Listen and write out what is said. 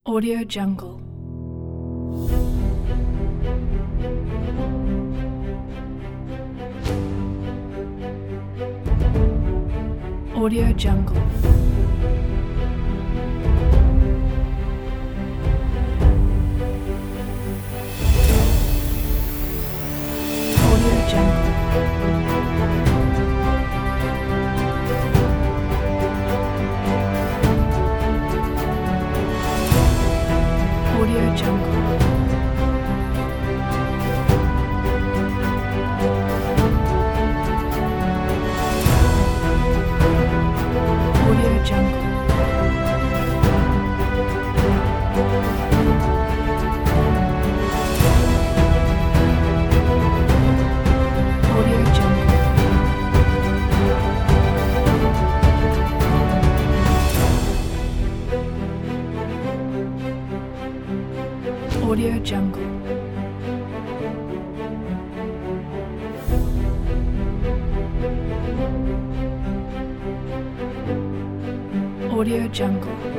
Audio Jungle. Audio Jungle. Audio Jungle. Audio Jungle. Audio Jungle. Audio Jungle. Audio Jungle. Audio Jungle.